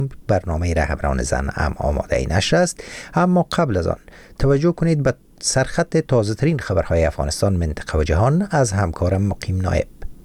برنامه رهبران زن هم آماده این نشر است. اما قبل از آن توجه کنید به سرخط تازه ترین خبرهای افغانستان، منطقه و جهان از همکارم مقیم نایب.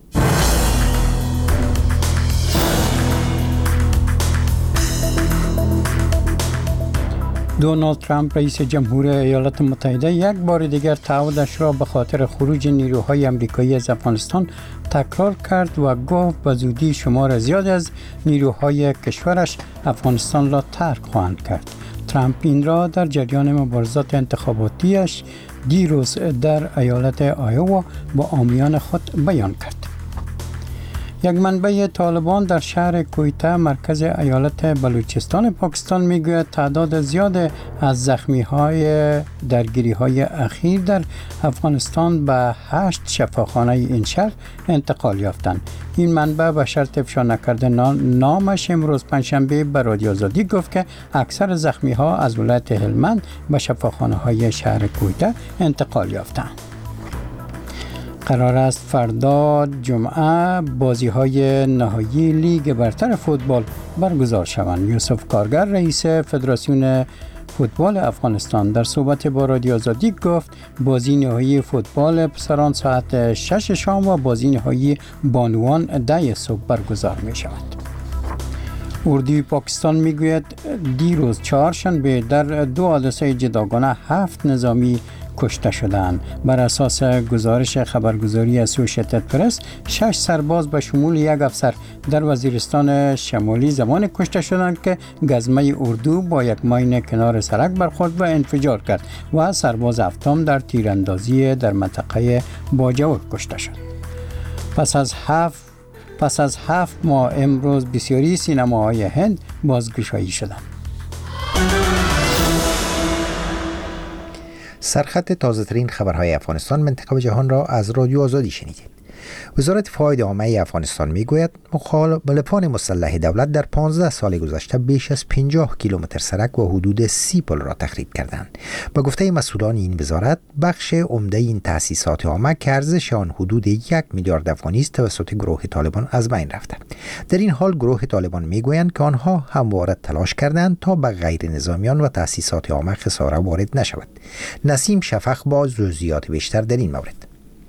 دونالد ترامپ رئیس جمهور ایالات متحده یک بار دیگر تعهدش را به خاطر خروج نیروهای آمریکایی از افغانستان تکرار کرد و گفت به زودی شمار زیاد از نیروهای کشورش افغانستان را ترک خواهند کرد. ترامپ این را در جریان مبارزات انتخاباتیش دیروز در ایالت آیووا با حامیان خود بیان کرد. یک منبع طالبان در شهر کویته مرکز ایالت بلوچستان پاکستان میگوید تعداد زیاد از زخمی‌های درگیری‌های اخیر در افغانستان به 8 شفاخانه این شهر انتقال یافتند. این منبع به شرط افشا نکردن نامش امروز پنجشنبه به رادیو آزادی گفت که اکثر زخمی‌ها از ولایت هلمند به شفاخانه‌های شهر کویته انتقال یافتند. قرار است فردا جمعه بازی‌های نهایی لیگ برتر فوتبال برگزار شوند. یوسف کارگر رئیس فدراسیون فوتبال افغانستان در صحبت با رادیو آزادی گفت بازی نهایی فوتبال پسران ساعت 6 شام و بازی نهایی بانوان 10 صبح برگزار می شود. اردوی پاکستان میگوید دیروز چهارشنبه در 2 حادثه جداگانه 7 نظامی کشته شدند. بر اساس گزارش خبرگزاری اسوسییتد پرس 6 سرباز به شمول یک افسر در وزیرستان شمالی زمان کشته شدند که گزمه اردو با یک ماین کنار سرک برخورد و انفجار کرد و سرباز هفتم در تیراندازی در منطقه باجوک کشته شد. پس از 7 ماه امروز بسیاری سینماهای هند بازگشایی شدند. سرخط تازه ترین خبرهای افغانستان، منطقه و جهان را از رادیو آزادی شنیدید. وزارت فاید عامه افغانستان میگوید مخالفان مسلح دولت در 15 سال گذشته بیش از 50 کیلومتر سرک و حدود 30 پل را تخریب کردند. به گفته مسئولان این وزارت، بخش عمده این تأسیسات عامه که ارزش آن حدود 1 میلیارد افغانی است توسط گروه طالبان از بین رفته. در این حال گروه طالبان میگویند که آنها همواره تلاش کردند تا به غیر نظامیان و تأسیسات عامه خساره وارد نشود. نسیم شفق با جزئیات بیشتر در این مورد.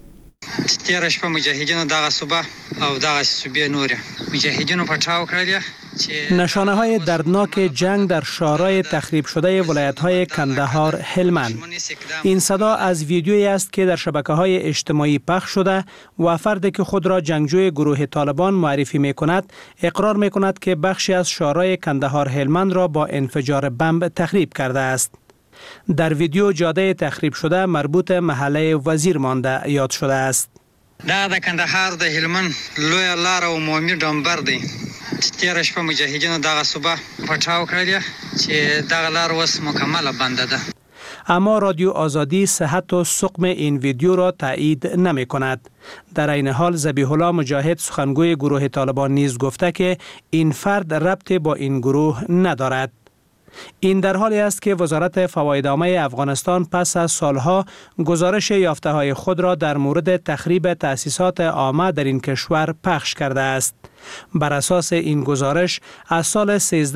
تیرش په مجاهدینو دغه صوبه او دغه صوبې نور مجاهدینو پټاو کړل. نشانه های دردناک جنگ در شهرهای تخریب شده ولایت های کندهار، هلمند. این صدا از ویدیویی است که در شبکه‌های اجتماعی پخش شده و فردی که خود را جنگجوی گروه طالبان معرفی می‌کند اقرار می‌کند که بخشی از شهرهای کندهار، هلمند را با انفجار بمب تخریب کرده است. در ویدیو جاده تخریب شده مربوط محله وزیر مانده یاد شده است. دا د کندهار د هلمند لوی لار او عمومي ډمبر دی. تیر شپه مجاهدینو دغه صوبه پټاو کړل چې دغه لار اوس مکمل بنده ده. اما رادیو آزادی صحت و سقم این ویدیو را تایید نمی کند. در این حال ذبیح الله مجاهد سخنگوی گروه طالبان نیز گفته که این فرد ربطی با این گروه ندارد. این در حالی است که وزارت فواید عامه افغانستان پس از سالها گزارش یافته‌های خود را در مورد تخریب تأسیسات عامه در این کشور پخش کرده است. بر اساس این گزارش از سال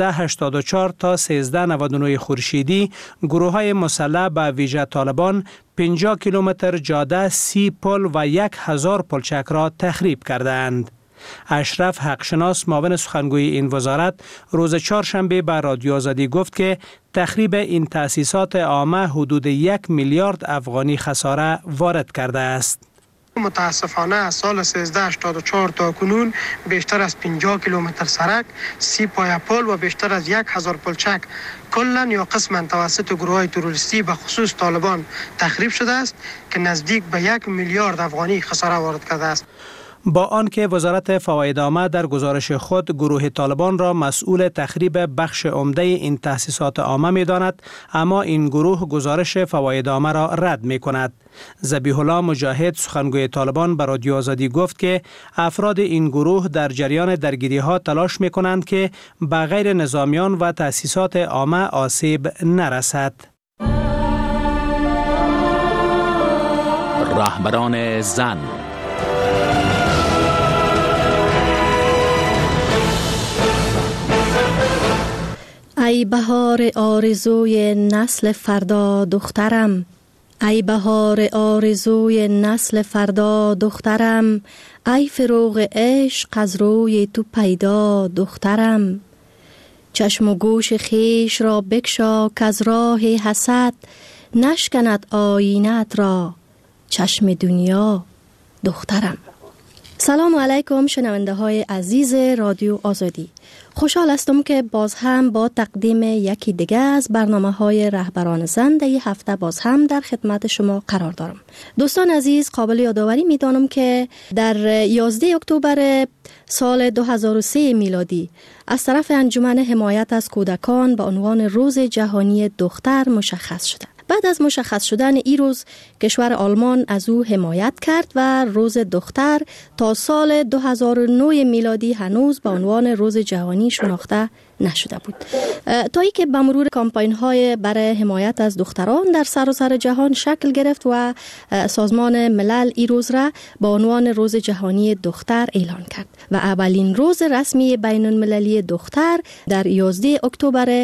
1384 تا 1399 خورشیدی گروه‌های مسلح به ویژه طالبان 50 کیلومتر جاده، 30 پل و 1000 پلچک را تخریب کردند. اشرف حقشناس معاون سخنگوی این وزارت روز چهارشنبه به رادیو آزادی گفت که تخریب این تأسیسات عامه حدود 1 میلیارد افغانی خساره وارد کرده است. متاسفانه از سال 1384 تا کنون بیشتر از 50 کیلومتر سرک، 30 پایه پل و بیشتر از 1000 پلچک کلا یا قسما توسط گروه‌های تروریستی به خصوص طالبان تخریب شده است که نزدیک به 1 میلیارد افغانی خساره وارد کرده است. با آنکه وزارت فواید عامه در گزارش خود گروه طالبان را مسئول تخریب بخش عمده این تأسیسات عامه می‌داند، اما این گروه گزارش فواید عامه را رد می‌کند. ذبیح الله مجاهد سخنگوی طالبان به رادیو آزادی گفت که افراد این گروه در جریان درگیری‌ها تلاش می‌کنند که به غیر نظامیان و تأسیسات عامه آسیب نرسد. رهبران زن. ای بهار آرزوی نسل فردا دخترم، ای بهار آرزوی نسل فردا دخترم، ای فروغ عشق از روی تو پیدا دخترم. چشم و گوش خیش را بکشا که از راه حسد، نشکند آینت را چشم دنیا دخترم. سلام علیکم شنونده های عزیز رادیو آزادی. خوشحال هستم که باز هم با تقدیم یکی دیگه از برنامه های رهبران زن در این هفته باز هم در خدمت شما قرار دارم. دوستان عزیز، قابل یادآوری می‌دانم که در 11 اکتبر سال 2003 میلادی از طرف انجمن حمایت از کودکان به عنوان روز جهانی دختر مشخص شده. بعد از مشخص شدن این روز، کشور آلمان از او حمایت کرد و روز دختر تا سال 2009 میلادی هنوز به عنوان روز جهانی شناخته نشده بود، تا ای که به مرور کامپاین های برای حمایت از دختران در سراسر جهان شکل گرفت و سازمان ملل این روز را به عنوان روز جهانی دختر اعلان کرد و اولین روز رسمی بین المللی دختر در 11 اکتبر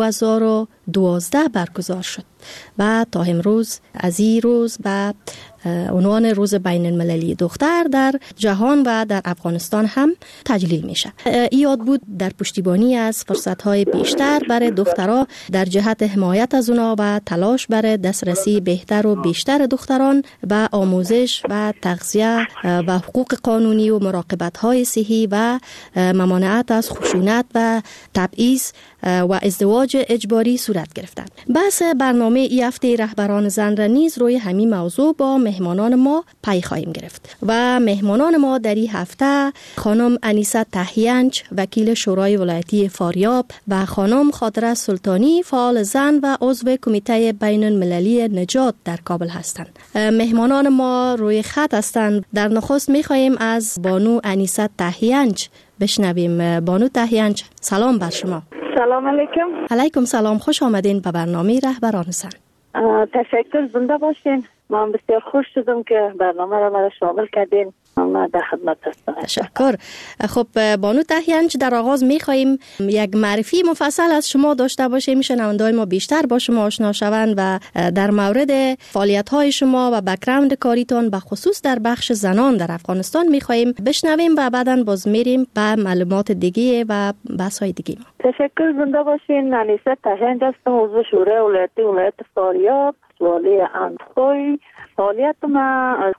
2012 برگزار شد و تا امروز از این روز به عنوان روز بین المللی دختر در جهان و در افغانستان هم تجلیل میشه. یاد بود در پشتیبانی از فرصت‌های بیشتر برای دخترها در جهت حمایت از اونا و تلاش برای دسترسی بهتر و بیشتر دختران به آموزش و تغذیه و حقوق قانونی و مراقبت‌های صحی و ممانعت از خشونت و تبعیض و ازدواج اجباری صورت گرفتن. بحث برنامه این هفته رهبران زن را نیز روی همین موضوع با مهمانان ما پی خواهیم گرفت و مهمانان ما در این هفته خانم انیسه تهیانچ، وکیل شورای ولایتی فاریاب و خانم خاطره سلطانی، فعال زن و عضو کمیته بین المللی نجات در کابل هستند. مهمانان ما روی خط هستند. در نخست می‌خواهیم از بانو انیسه تهیانچ بشنویم. بانو تهیانچ، سلام بر شما. سلام علیکم. علیکم سلام، خوش آمدین به برنامه رهبران زن. تشکر، زنده باشین. من بسیار خوش شدم که برنامه را مرا شامل کردین. من در خدمت هستم. تشکر. خب بانو تهیانچ، در آغاز می‌خواهیم یک معرفی مفصل از شما داشته باشیم، شنونده‌های ما بیشتر با شما آشنا شوند و در مورد فعالیت‌های شما و بک‌گراند کاریتان به خصوص در بخش زنان در افغانستان می‌خواهیم بشنویم و بعداً باز میریم به معلومات دیگه و بحث‌های دیگه. تشکر، زنده باشین. انیسه تهیانچ هستم، عضو شورای ولایتی ولایت فاریاب، والی اندخوی. فعالیت ما از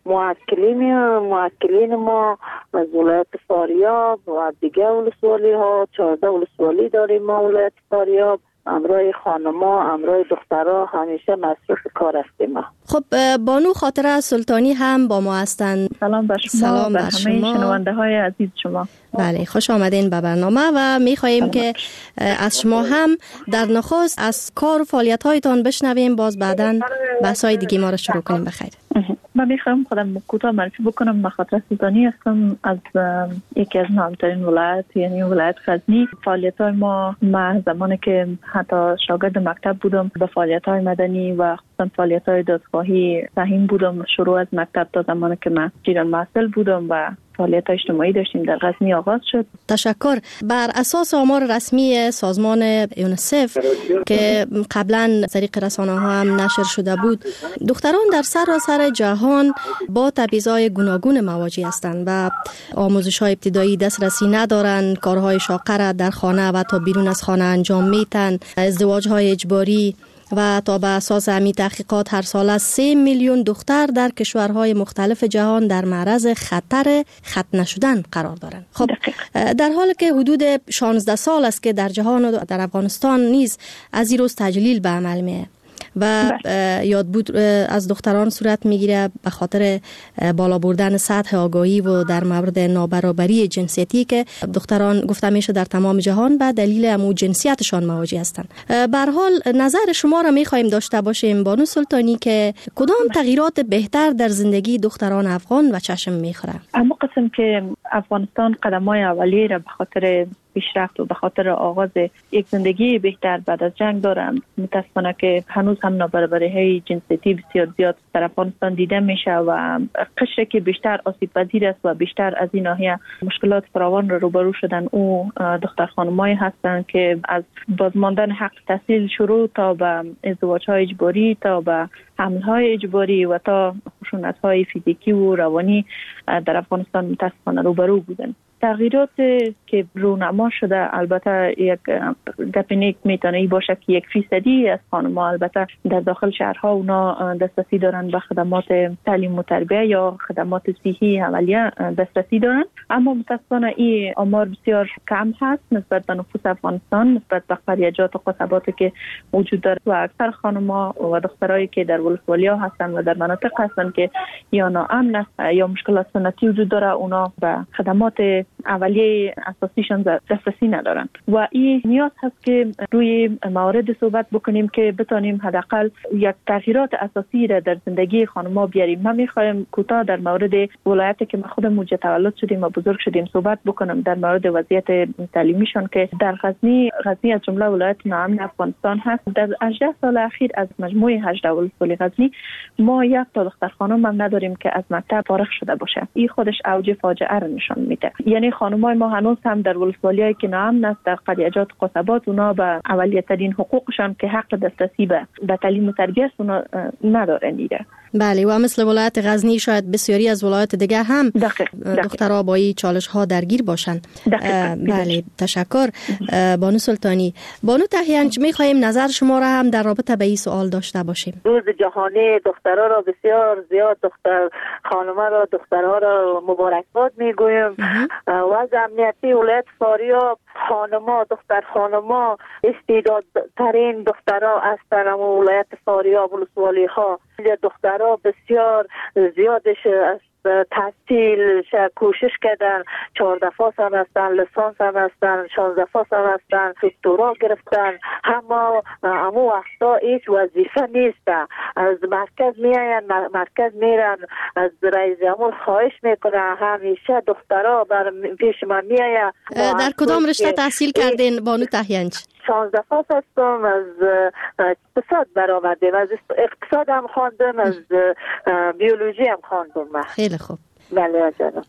موکلین ما از ولایت فاریاب و دیگه ولسوالی ها 14 ولسوالی داریم ما ولایت فاریاب. امرای خانما، امرای دخترها همیشه مصروف کار هستیم. خب بانو خاطره سلطانی هم با ما هستند. سلام بر شما. سلام بر همه شما. شنونده های عزیز شما. بله، خوش آمدین به برنامه و می‌خواهیم که از شما هم در نخست از کار و فعالیت‌هایتان بشنویم، باز بعداً بحث‌های دیگه ما را شروع کنیم. بخیر. من میخوام خودم کوتاه معرفی بکنم. من خاطره سلطانی هستم، از یکی از مهمترین ولایت یعنی ولایت غزنی. فعالیت‌های ما زمانی که حتی شاگرد مکتب بودم به فعالیت‌های مدنی و خصوصا فعالیت‌های دادخواهی سهیم بودم. شروع از مکتب تا زمانی که من جیران محصل بودم و فعالیت اجتماعی داشتیم در غزنی آغاز شد. تشکر. بر اساس آمار رسمی سازمان یونیسف که قبلا طریق رسانه‌ها هم نشر شده بود، دختران در سراسر جهان با تبعیض‌های گوناگون مواجه هستند و آموزش‌های ابتدایی دسترسی ندارند، کارهای شاقه را در خانه و تا بیرون از خانه انجام میدن، ازدواج‌های اجباری و تا به اساس همین تحقیقات هر سال 3 میلیون دختر در کشورهای مختلف جهان در معرض خطر ختنه شدن قرار دارند. خب در حالی که حدود 16 سال است که در جهان و در افغانستان نیز از این روز تجلیل به عمل میه و یاد بود از دختران صورت میگیره به خاطر بالا بردن سطح آگاهی و در مورد نابرابری جنسیتی که دختران گفته میشه در تمام جهان به دلیل امو جنسیتشان مواجه هستند. به هر حال نظر شما را میخوایم داشته باشیم بانو سلطانی که کدام تغییرات بهتر در زندگی دختران افغان و چشم میخوره؟ اما قسم که افغانستان قدم‌های اولیه را به خاطر پیشرفت و به خاطر آغاز یک زندگی بهتر بعد از جنگ دارند. متاسفانه که هنوز هم نابرابری‌های جنسیتی بسیار زیاد در افغانستان دیده میشه و قشری که بیشتر آسیب پذیر است و بیشتر از این ناحیه مشکلات فراوان را روبرو شدن او دختر خانمایی هستند که از بازماندن حق تحصیل شروع تا به ازدواج‌های اجباری تا به حمل‌های اجباری و تا خشونت‌های فیزیکی و روانی در افغانستان متاسفانه روبرو بودند. تغییرات که رونما شده البته یک گپ نیک میتونه باشه که 1% از خانم‌ها البته در داخل شهرها اونا دسترسی دارن به خدمات تعلیم و تربیه یا خدمات صحی اولیه دسترسی دارن، اما متاسفانه این آمار بسیار کم هست نسبت به نفوس افغانستان، نسبت به قریه‌جات و قصباتی که وجود داره و اکثر خانم‌ها و دخترایی که در ولسوالی‌ها هستن و در مناطق هستن که یا ناامن است یا مشکلات سنتی وجود داره، اونا به خدمات اولیه اساسیشان دسترسی ندارن و این نیاز هست که روی موارد صحبت بکنیم که بتانیم حداقل یک تغییرات اساسی را در زندگی خانم‌ها بیاریم. ما می‌خوایم کوتاه در مورد ولایتی که ما خودمون تولد شدیم و بزرگ شدیم صحبت بکنم، در مورد وضعیت تعلیمیشان که در غزنی از جمله ولایت ناامن افغانستان هست. در 18 سال اخیر از مجموع 18 ولسوالی غزنی ما یک تا دختر خانم هم نداریم که از مکتب فارغ شده باشه. این خودش اوج فاجعه را نشان میده. یعنی خانم‌های ما هنوز هم در ولسوالی‌هایی که ناامن است در قریه‌جات قصبات اونا به اولیه‌ترین حقوقشان که حق دسترسی به تعلیم و تربیت است اونا ندارن دیگه. بله و مثل ولایت غزنی شاید بسیاری از ولایات دیگه هم دخترها با این چالش‌ها درگیر باشند. بله تشکر بانو سلطانی. بانو تهیانچ می‌خوایم نظر شما را هم در رابطه به این سوال داشته باشیم. روز جهانی دخترها را بسیار زیاد دخترها را مبارکباد میگویم. وضع امنیتی ولایت فاریاب دختر خانما استعدادترین دخترها هستند. ولایت فاریاب ولسوالی ها دخترها بسیار زیادش از تحصیل کوشش کردن، 14 فاز هم هستن، لیسانس هم هستن، 16 فاز هم هستن، دکترا گرفتن. همه وقتا هیچ وظیفه نیست. از مرکز میرن از رئیس جمهور خواهش میکنن همیشه دخترها پیش من میاین. در کدام رشته تحصیل کردین بانو تهیانچ؟ 16 فاز هستم، از اقتصاد برآمدیم، از اقتصاد هم خواندم، از بیولوژی هم خواندم. خیلی خوب. بله جانم.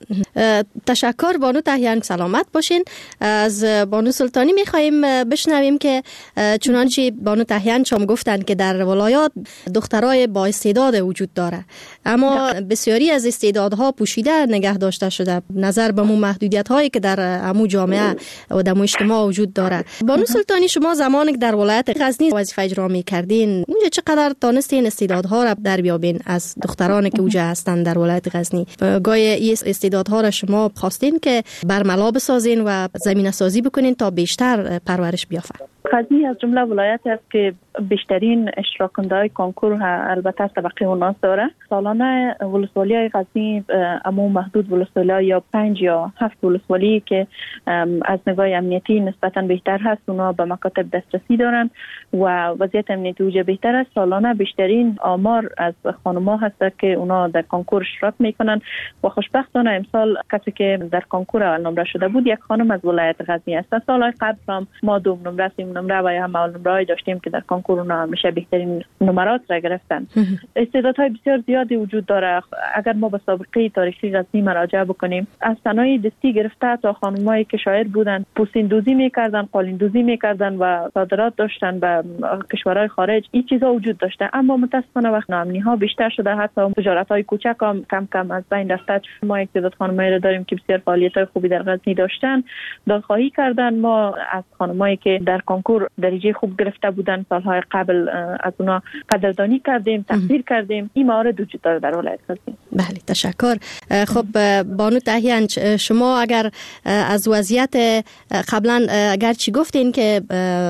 تشکر بانو تهیانچ، سلامت باشین. از بانو سلطانی میخواییم بشنویم که چنانچه بانو تهیانچ هم گفتن که در ولایات دخترای با استعداد وجود داره، اما بسیاری از استعدادها پوشیده نگه داشته شده نظر به محدودیت هایی که در عمو جامعه و در اجتماع وجود داره. بانو سلطانی شما زمانی که در ولایت غزنی وظیفه اجرا میکردین اونجا چقدر تانستین استعدادها را در بیابین از دخترانی که اونجا هستن در ولایت غزنی؟ این استعدادها را شما خواستین که برملا بسازین و زمینه سازی بکنین تا بیشتر پرورش بیافته؟ غزنی از جمله ولایت است که بیشترین اشتراک کننده‌های کنکور البته طبقه اوناس داره. سالانه ولسوالی غزنی اما محدود ولسوالی یا 5 یا 7 ولسوالی که از نگاه امنیتی نسبتاً بهتر هست اونا به مکاتب دسترسی دارن و وضعیت امنیتی اوجه بهتر است. سالانه بیشترین آمار از خانم‌ها هست که اونا در کنکور اشتراک میکنن و خوشبختانه امسال کسی که در کنکور اول نمره شده بود یک خانم از ولایت غزنی است. سال‌های قبل هم ما دوم نمره نمره و یا هم اول نمره داشتیم که در کنکور اونا همیشه بهترین نمرات را گرفتن. استعدادهای بسیار زیادی وجود داره. اگر ما به سابقه تاریخی غزنی مراجعه بکنیم از صنایع دستی گرفته تا خانمایی که شاعر بودن پوستین دوزی میکردن، قالین دوزی میکردن و صادرات داشتن به کشورهای خارج، این چیزا وجود داشته. اما متاسفانه وقت ناامنی ها بیشتر شده، حتی تجارت‌های کوچک هم کم کم از بین رفته. ما یک تعداد خانمایی را داریم که بسیار فعالیت‌های خوبی در غزنی داشتن، دادخواهی کردن. ما از خانمایی که در کنکور درجه خوب گرفته بودن سالهای قبل از اونا قدردانی کردیم، تقدیر کردیم. این موارد وجود داره در ولایت غزنی. بله تشکر. خب بانو تهیانچ، شما اگر از وضعیت قبلا اگر چی گفتین که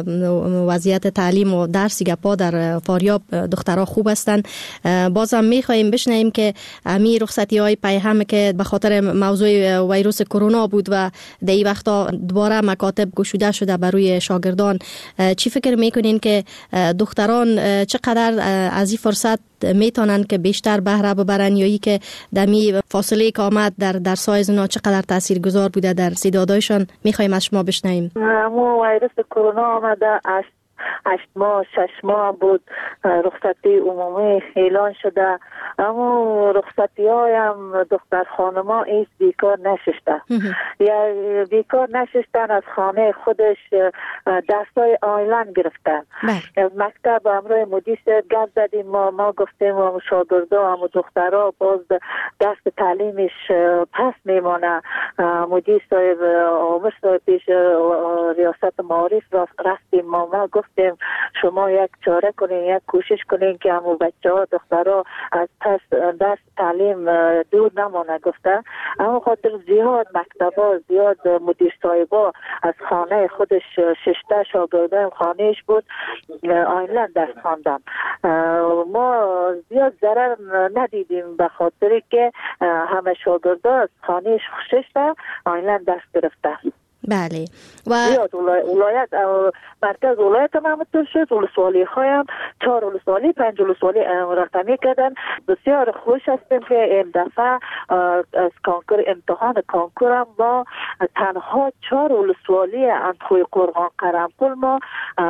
وضعیت تعلیم و درس گپا در فاریاب دخترها خوب هستن، بازم میخوایم بشنویم که امی رخصتی‌های پیهم که به خاطر موضوع ویروس کرونا بود و در این وقتا دوباره مکاتب گشوده شده برای شاگردان، چی فکر میکنین که دختران چقدر از این فرصت میتونن که بیشتر بهره ببرن، یا ای که دمی فاصله که آمد در سایز اونا چقدر تاثیرگذار بوده در استعدادایشان؟ میخوایم از شما بشنویم. مو ویروس کرونا آمده 8 ماه 6 ماه بود رخصتی عمومی اعلان شده، اما رخصتی هایم دختر خانما ایست بیکار نشسته یا بیکار نشستن، از خانه خودش درسای آنلاین گرفتن. مکتب امروز مدیر گپ زدیم، ما گفتیم شاگردا و دخترها باز دست تعلیمش پس میمانه. مدیر صاحب عمر صاحب پیش ریاست معارف رفتیم، ما گفتیم شما یک چاره کنین، یک کوشش کنین که همون بچه‌ها دخترها از پس درس تعلیم دور نمانه. گفته اما خاطر زیاد مکتبا زیاد مدیر صاحبا از خانه خودش 6 شاگردان خانهش بود آنلاین درس خواندن. ما زیاد ضرر ندیدیم به خاطر که همه شاگردا از خانهش 6 آنلاین درس گرفتن. بله. و زیاد ولایت مرکز ولایت هم همونطور شد، ولسوالی هایم 4 ولسوالی 5 ولسوالی رقمی کردن. بسیار خوش هستیم که این دفعه از امتحان کانکور هم با تنها 4 ولسوالی اندخوی قرغان قرنفل ما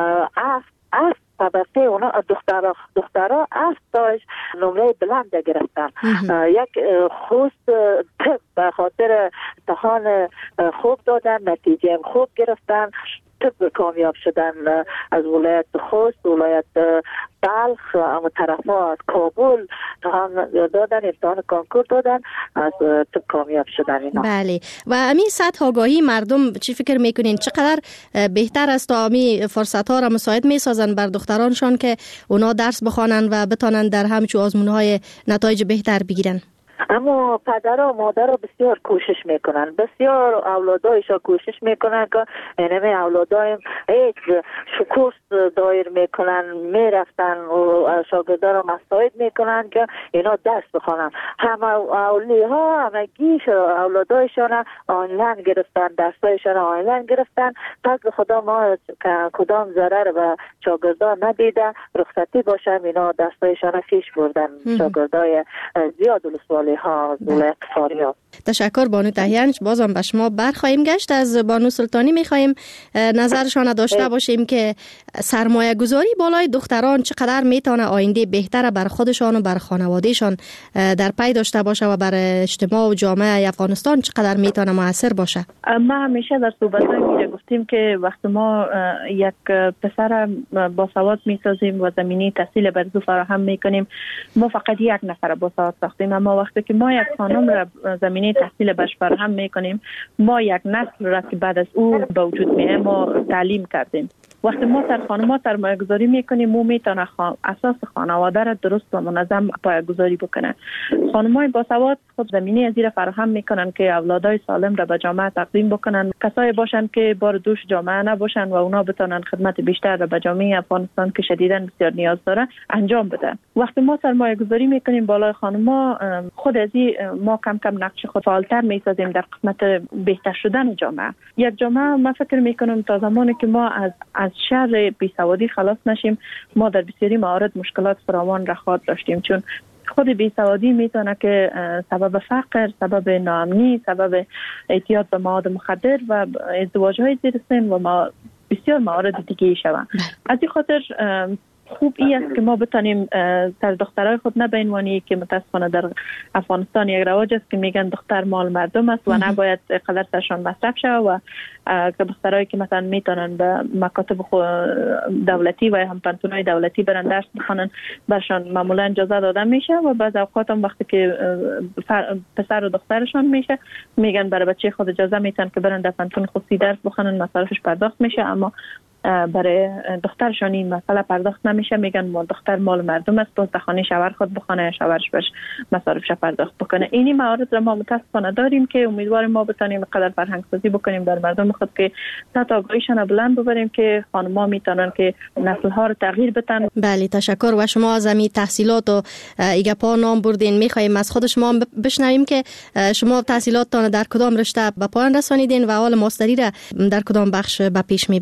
طبقه اونا دخترها 7 نمره بلند گرفتن. یک خوست به خاطر امتحان خوب دادن، نتیجه خوب گرفتن، طب کامیاب شدن. از ولایت خوست، ولایت بلخ، اما طرفا از کابل دادن، امتحان کانکور دادن، از طب کامیاب شدن اینا. بله. و امی سطح آگاهی مردم چی فکر میکنین چقدر بهتر است تا امی فرصت ها را مساعد میسازن بر دخترانشان که اونا درس بخوانن و بتانن در همچو آزمونهای نتایج بهتر بگیرن؟ اما پدر و مادر بسیار کوشش میکنن، بسیار اولادایشا کوشش میکنن که اینمی اولادایم هیچ شکوست دایر میکنن، میرفتن و شاگردان رو مساعد میکنن که اینا درس بخونن. همه اولی ها همگیش اولادایشان آنلاین گرفتن، درسایشان آنلاین گرفتن. پس خدا ما کدام ضرر و شاگردان ندیده، رخصتی باشن اینا درسایشان پیش بردن. شاگردای زیاد ولسوالی ها ولایت فاریاب. تشکر بانو تهیانج. بازم به شما برخواهیم گشت. از بانو سلطانی میخواهیم نظرشان داشته باشیم که سرمایه گذاری بالای دختران چقدر میتونه آینده بهتر بر خودشان و بر خانوادهشان در پی داشته باشه و بر اجتماع و جامعه افغانستان چقدر میتونه مؤثر باشه. ما همیشه در صحبت‌های میره گفتیم که وقتی ما یک پسر باسواد میسازیم و زمینه تحصیل بر او فراهم میکنیم، ما فقط یک نفر باسواد ساختیم، اما وقتی که ما یک خانم را زمینه تحصیل برش فراهم میکنیم، ما یک نسل را که بعد از او به وجود میه ما تعلیم کردیم. وقتی ما سر خانم‌ها سرمایه گذاری میکنیم، او میتونه اساس خانواده را درست و منظم پایه گذاری بکنه. خانم‌های باسواد خود زمینه از این فراهم میکنن که اولادای سالم را به جامعه تقدیم بکنن، کسایی باشن که بار دوش جامعه نباشن و اونا بتونن خدمت بیشتر را به جامعه افغانستان که شدیداً بسیار نیاز داره انجام بدن. وقتی ما سرمایه گذاری میکنیم بالای خانم‌ها، خود از این ما کم کم نقش خود فعالتر میسازیم در قسمت بهتر شدن جامعه. یک جامعه من فکر میکنم تا زمانی که ما از شر بیسوادی خلاص نشیم، ما در بسیاری موارد مشکلات فراوان را خواهد داشتیم، چون خود بیسوادی میتونه که سبب فقر، سبب ناامنی، سبب اعتیاد به مواد مخدر و ازدواج‌های زیر سن و بسیار موارد دیگه شوند. از این خاطر خوب است که ما بتانیم سر دخترای خود نبینوانی که متاسفانه در افغانستان یک رواج است که میگن دختر مال مردم است و نباید قدر سرشان مصرف شود و که دخترایی که مثلا میتونن به مکاتب دولتی و هم پانتونای دولتی برن درس بخونن برشان معمولا اجازه داده میشه و بعض اوقات هم وقتی که پسر و دخترشان میشه میگن برای بچه خود اجازه میتن که برن در پانتون خصوصی درس بخونن، مصارفش پرداخت میشه، اما برای دخترشان این مسئله پرداخت نمیشه. میگن ما دختر مال مردم است، باز خانه شوهر خود بخونه یا شوهرش بهش مصارفش پرداخت بکنه. اینی موارد را ما متاسفانه داریم که امیدواریم ما بتونیم قدر فرهنگ سازی بکنیم در مردم خود که سطح آگاهیشان بلند ببریم که خانم‌ها میتونن که نسل‌ها رو تغییر بدن. بله تشکر. و شما از این تحصیلات و ایگپا نام بردین، میخوایم از خود شما بشنویم که شما تحصیلاتتان در کدام رشته به پایان رسانیدین و حال ماستری را در کدام بخش به پیش میبرین؟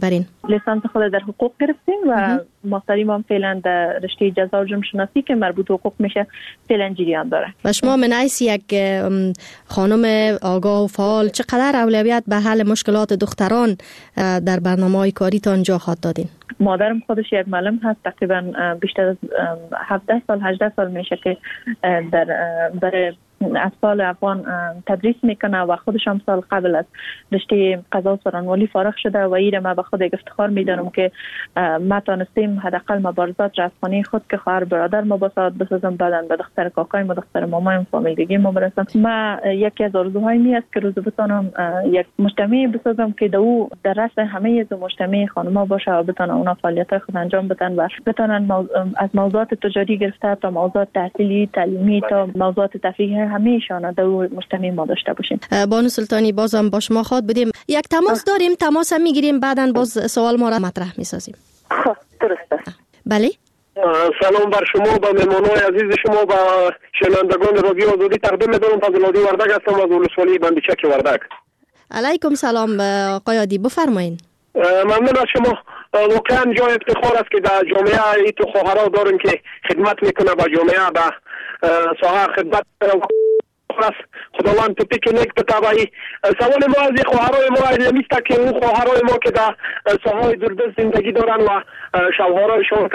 لیسانس خود در حقوق گرفتیم و ماستری ما فعلا در رشته جزا و جرم شناسی که مربوط به حقوق میشه فعلا جریان داره. و شما من حیث یک خانم آگاه و فعال چقدر اولویت به حل مشکلات دختران در برنامه‌های کاریتان جا خواهد دادین؟ مادرم خودش یک معلم هست، تقریبا بیشتر از 17 سال 18 سال میشه که برای اطفال افغان تدریس میکنه و خودش هم سال قبل از رشته قضا و سرانوالی فارغ شده و ایره ما به خود افتخار میدارم که ما تانستیم حداقل مبارزات را از خانه خود که خواهر برادر ما بسازم، بعداً به دختر کاکای ما، دختر مامایم، فامیلگی ما برسم. ما یکی از آرزوهای می است که روز بتونم یک مجتمع بسازم که دو در رأس همه از مجتمع خانم‌ها باشه و بتونن اونا فعالیت‌های خود انجام بدن و بتونن از موضوعات تجاری گرفته تا موضوعات تحصیلی تعلیمی تا موضوعات تفریحی همیشان در مجتمع ما داشته باشیم. بانو سلطانی بازم با شما خواهد بودیم. یک تماس داریم، تماس هم میگیریم، بعداً باز سوال ما را مطرح میسازیم. درسته. بله. سلام بر شما و مهمانان عزیز شما و شنوندگان رادیو آزادی. تقدیم می‌کنم فضل‌الله وردک هستم از ولسوالی بندیچک وردک. علیکم سلام آقای عادی، بفرمایید. ممنون از شما. واقعا جای افتخار است که در جامعه ای تو خواهرها داریم که خدمت میکنه و جامعه به ساحه خدمت خداوند توفیق نیک بتوایی. سوال ما از خواهرای ما نیست که اون خواهرای ما که در ساحه دوردست زندگی دارن و شوهرایشون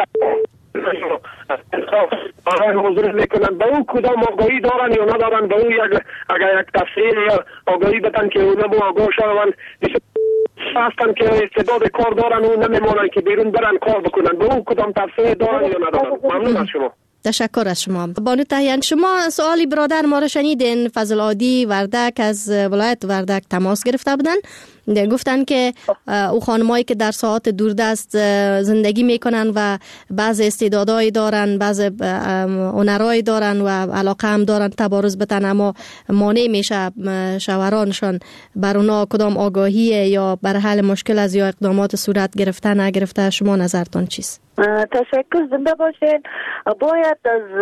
حضور میکنن به اون کدام آگاهی دارن یا ندارن، به اون اگر یک تفسیر یا آگاهی بدن که اونا با آگاه شوند هستن که استعداد کار دارن و نمیمونن که بیرون برن کار بکنن، به اون کدام تفسیر دارن یا ندارن. ممنون از شما. تشکر از شما. بانو تهیان، شما سوالی برادر ما را شنیدین. فضل عادی وردک از ولایت وردک تماس گرفته بودن، گفتن که او خانمایی که در ساحات دوردست زندگی میکنن و بعض استعدادایی دارن، بعض هنرایی دارن و علاقه هم دارن تبارز بتن، اما مانع میشه شوهرانشان. بر اونا کدام آگاهی یا بر حل مشکل از یا اقدامات صورت گرفته نگرفته؟ شما نظرتون چیست؟ تشکر، زنده باشین. باید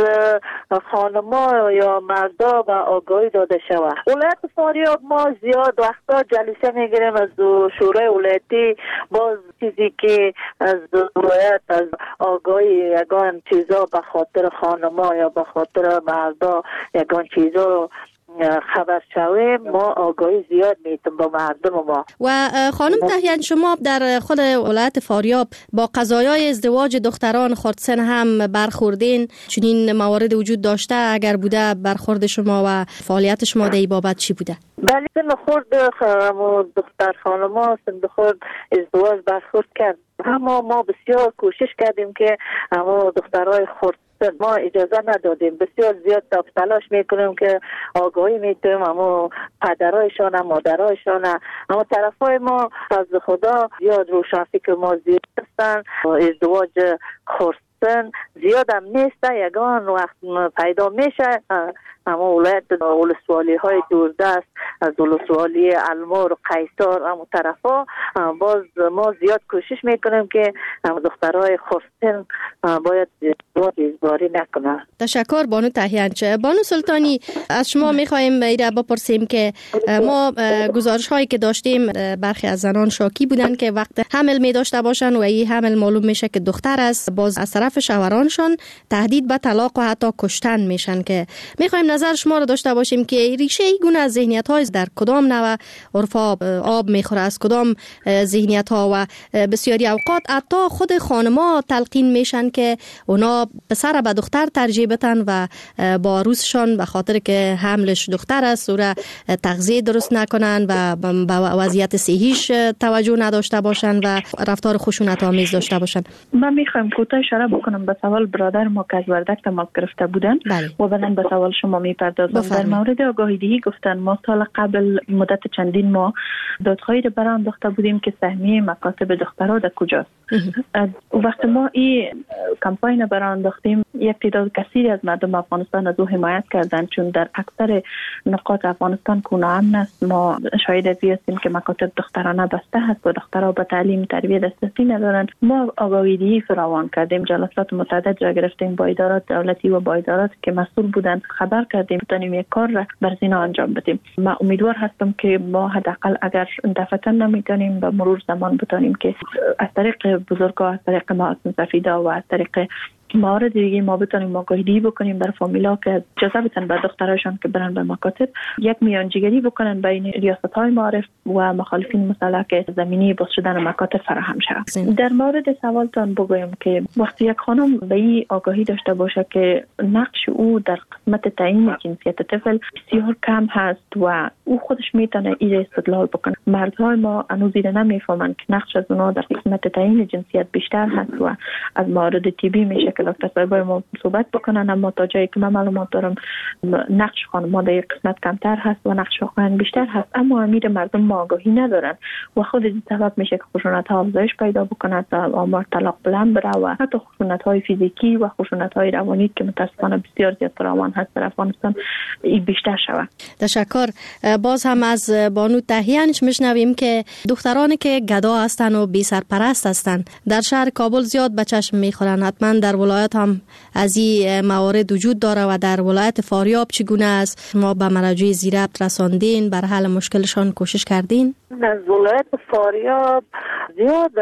از خانما یا مردا و آگاهی داده شود. ولایت فاریاب ما زیاد وقتا جلسه میگیریم از شورای ولایتی، باز چیزی که از ولایت از آگاهی یگان چیزا به خاطر خانما یا به خاطر مردا یگان چیزا رو خبر شویم، ما آگاهی زیاد میتیم با مردم ما. و خانم تهیان، شما در خود ولایت فاریاب با قضایای ازدواج دختران خردسن هم برخوردین؟ چنین موارد وجود داشته؟ اگر بوده برخورد شما و فعالیت شما در این بابت چی بوده؟ بله، خورد دختر خانما خورد ازدواج برخورد کرد، اما ما بسیار کوشش کردیم که اما دخترای خرد ما اجازه ندادیم. بسیار زیاد تلاش میکنیم که آگاهی میتیم، اما پدرایشان هم مادرایشان هم، اما طرفای ما از خدا زیاد روشنفکر ما زیاد هستن. ازدواج خرسن زیاد هم نیسته، یگان وقت پیدا میشه اما ولایت ولسوالی های دوردست از ولسوالی المور و قیصار اما طرفا باز ما زیاد کوشش میکنیم که دخترای خرسن باید ازدواج نکنن. تشکر بانو تهیان. بانو سلطانی، از شما میخوایم ایره بپرسیم که ما گزارش هایی که داشتیم برخی از زنان شاکی بودن که وقت حمل می داشته باشن و این حمل معلوم میشه که دختر است، باز از طرف شوهرانشان تهدید به طلاق و حتی کشتن میشن، که میخوایم نظر شما رو داشته باشیم که ریشه ای گونه از ذهنیت های در کدام نوع عرف آب میخوره، از کدام ذهنیت ها، و بسیاری اوقات حتی خود خانما تلقین میشن که اونا پسر به دختر ترجیح بدن و با عروسشان به خاطر که حملش دختر است او را تغذیه درست نکنن و به وضعیت صحیش توجه نداشته باشن و رفتار خشونت آمیز داشته باشن. من میخوام کوتاه اشاره بکنم به سوال برادر ما که از وردک تماس گرفته بودن و بعدن به سوال شما میپردازم. در مورد آگاهی دهی گفتن ما سال قبل مدت چندین ماه دادخواهی رو برای انداخته بودیم که سهمیه مکاتب دخترها در کجاست. وقتی ما این کمپاین برای انداختیم یک تعداد کثیری از مردم افغانستان از او حمایت کردند، چون در اکثر نقاط افغانستان که امن است ما شاهد از هستیم که مکاتب دخترانه بسته هست و دخترها به تعلیم تربیت دسترسی ندارند. ما آگاهی دهی فراوان کردیم، جلسات متعدد را گرفتیم با ادارات دولتی و با ادارات که مسئول بودند، خبر کردیم بتونیم یک کار را بر زینا انجام بدیم. من امیدوار هستم که ما حداقل اگر دفعتا نمیتونیم به مرور زمان بتونیم که از طریق بزرگا، از طریق محاسن سفیدا و از طریق موارد دیگه ما بتونیم آگاهی بکنیم بر فامیلا که اجازه بدن به دختراشون که برن به مکاتب، یک میانجیگری بکنن بین ریاست‌های معارف و مخالفین مسلح که زمینی باز شدن مکاتب فراهم شود. در مورد سوالتان بگویم که وقتی یک خانم به این آگاهی داشته باشه که نقش او در قسمت تعیین جنسیت طفل بسیار کم هست و او خودش میتونه این استدلال بکنه. مردهای ما هنوز نمیفهمن که نقش از اونها در قسمت تعیین جنسیت بیشتر هست و از موارد طبی میشه که دکتر صاحبای ما صحبت بکنن، اما تا جایی که من معلومات دارم نقش خانم‌ها در قسمت کمتر هست و نقش آقایان بیشتر هست، اما امیر مردم ما آگاهی ندارن و خود این سبب میشه که خشونت‌ها افزایش پیدا بکنه و آمار طلاق بلند بره و حتی خشونت‌های فیزیکی و خشونت‌های روانی که متأسفانه بسیار زیاد فراوان هست در افغانستان این بیشتر شود. تشکر. باز هم از بانو تهیانچ میشنویم که دخترانی که گدا هستن و بی سرپرست هستن در شهر کابل زیاد به چشم میخورن. حتما در ولایت هم از این موارد وجود داره و در ولایت فاریاب چگونه است؟ ما به مراجع زیربط رساندین؟ بر حل مشکلشان کوشش کردین؟ در ولایت فاریاب زیاد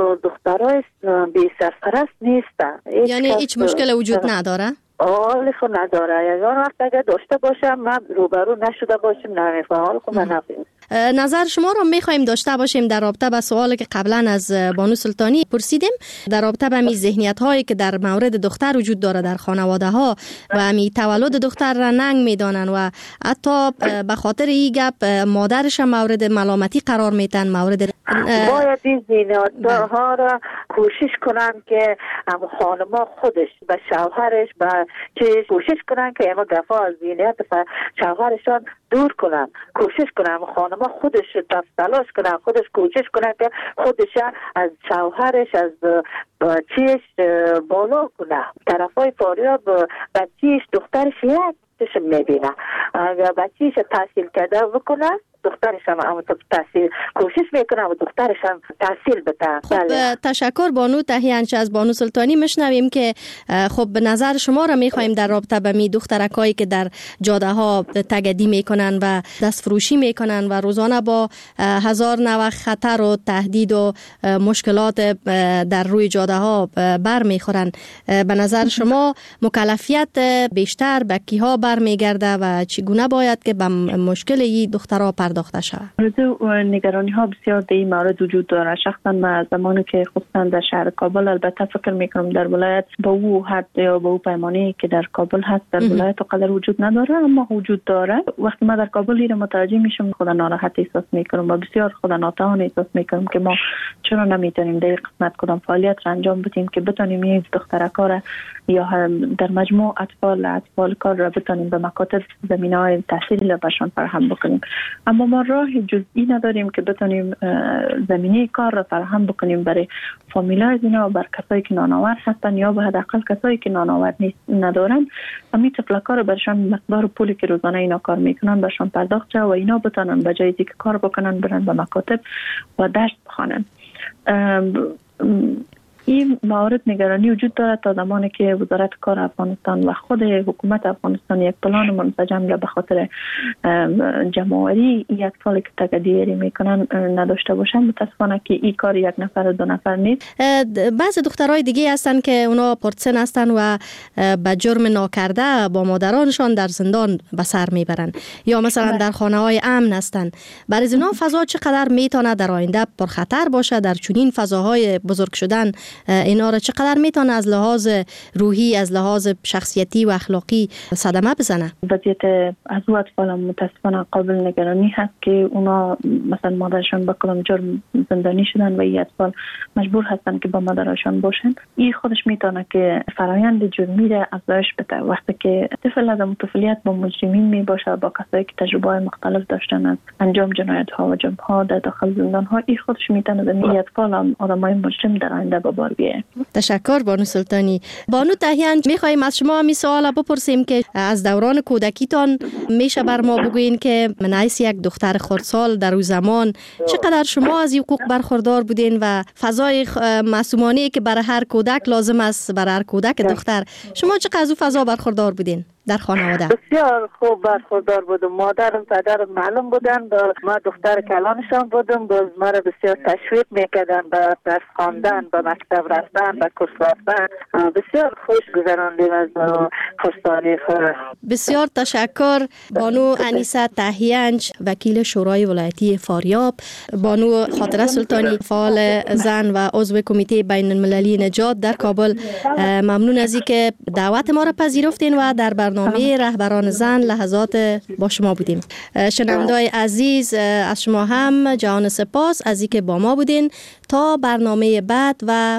دخترای بی سرپرست نیستن. یعنی هیچ مشکل وجود نداره؟ حال خود نداره. یا وقت اگر داشته باشم من روبرو نشده باشم نمیفهم. حال خود من نفهم. نظر شما را میخوایم داشته باشیم در رابطه به سوالی که قبلا از بانو سلطانی پرسیدیم در رابطه به می ذهنیت هایی که در مورد دختر وجود داره در خانواده ها و می تولد دختر را ننگ میدانن و حتی به خاطر این گپ مادرش مورد ملامتی قرار میتن. مورد باید این ذهنیت ها را کوشش کنن که هم خانما خودش به شوهرش به چیز کوشش کنن که اما گفا از ذهنیت شوهرشان دور کنن، کوشش کنن خانما خودش تلاش کنن، خودش کوشش کنن که خودش از شوهرش از بچهش بالا کنه. طرفای فاریاب بچهش دخترش یک میبینه، اگر بچهش تحصیل کرده بکنه دخترش هم تحصیل کوشش میکنه و دخترش هم تحصیل بده. خب تشکر بانو تهیانچ. از بانو سلطانی میشنویم که خب نظر شما را میخوایم در رابطه به می دخترکایی که در جاده ها تگدی میکنن و دست فروشی میکنن و روزانه با هزار نوع خطر و تهدید و مشکلات در روی جاده ها بر میخورن. به نظر شما مکلفیت بیشتر به کیها بر میگرده و چگونه باید که به مشکل این دخترها پرداخته شود؟ نگرانی ها بسیار در این مورد وجود داره. شخصا من زمانی که خصوصا در شهر کابل البته فکر میکنم در ولایت با او حد یا با او پیمانی که در کابل هست در ولایت قدر وجود نداره، اما وجود داره. وقتی ما در کابل ایره متوجه میشم خود ناراحت احساس میکنم و بسیار خود ناتوان احساس میکنم که ما چرا نمیتونیم در قسمت کدام فعالیت را انجام بدیم که بتونیم این دخترکا یا در مجموع اطفال کار را بتونیم به مکاتب زمینه‌های تحصیلی برشان فراهم بکنیم. اما ما راه جزئی نداریم که بتونیم زمینه کار را فراهم بکنیم برای فامیلای اینا و بر کسایی که نانآور هستن یا به حداقل کسایی که نانآور ندارن. همین طفلکا رو برشان مقدار پولی که روزانه اینا کار میکنن برشان پرداخت شه و اینا بتونن به جای اینکه کار بکنن برن به مکاتب و درس بخوانن. این موارد نگرانی وجود دارد تا زمانی که وزارت کار افغانستان و خود حکومت افغانستان یک پلان منسجم را به خاطر جمع‌آوری این اطفالی که تگدیری میکنن نداشته باشن. متاسفانه که این کار یک نفر دو نفر نیست. بعضی دخترای دیگه هستن که اونا پرتسن هستن و به جرم ناکرده با مادرانشان در زندان به سر میبرن یا مثلا در خانه‌های امن هستن. برای اینا فضا چقدر میتونه در آینده پرخطر باشه؟ در چنین فضاهای بزرگ شدن اینا را چقدر میتونه از لحاظ روحی از لحاظ شخصیتی و اخلاقی صدمه بزنه؟ وضعیت از او اطفال متاسفانه قابل نگرانی هست که اونا مثلا مادرشان به کدام جرم زندانی شدن و این اطفال مجبور هستن که با مادرشان باشن. این خودش میتونه که فرایند جرمی را افزایش بده. وقتی که طفل از طفولیت با مجرمین می باشه، با کسایی که تجربه مختلف داشتن از انجام جنایت ها و جرم ها در داخل زندان ها، این خودش میتونه به این اطفال هم آدمای مجرم در آینده به بار بیاره. تشکر بانو سلطانی. بانو تهیانچ میخوایم از شما می سوال بپرسیم که از دوران کودکیتان میشه بر ما بگوین که من حیث یک دختر خردسال در اون زمان چقدر شما از حقوق برخوردار بودین و فضای معصومانه که برای هر کودک لازم است برای هر کودک دختر، شما چقدر از اون فضا برخوردار بودین؟ در خانواده؟ بسیار خوب برخوردار بودم. مادرم پدرم معلم بودن و ما دختر کلانشان بودم. باز ما را بسیار تشویق میکردن به درس خواندن، به مکتب رفتن، به کورس رفتن. بسیار خوش گذراندیم از خوشداری خود. بسیار تشکر. بانو انیسه تهیانج، وکیل شورای ولایتی فاریاب، بانو خاطره سلطانی، فعال زن و عضو کمیته بین المللی نجات در کابل، ممنون از اینکه دعوت ما را پذیرفتین و در برنامه رهبران زن لحظات با شما بودیم. شنونده‌های عزیز، از شما هم جهان سپاس از اینکه با ما بودین. تا برنامه بعد و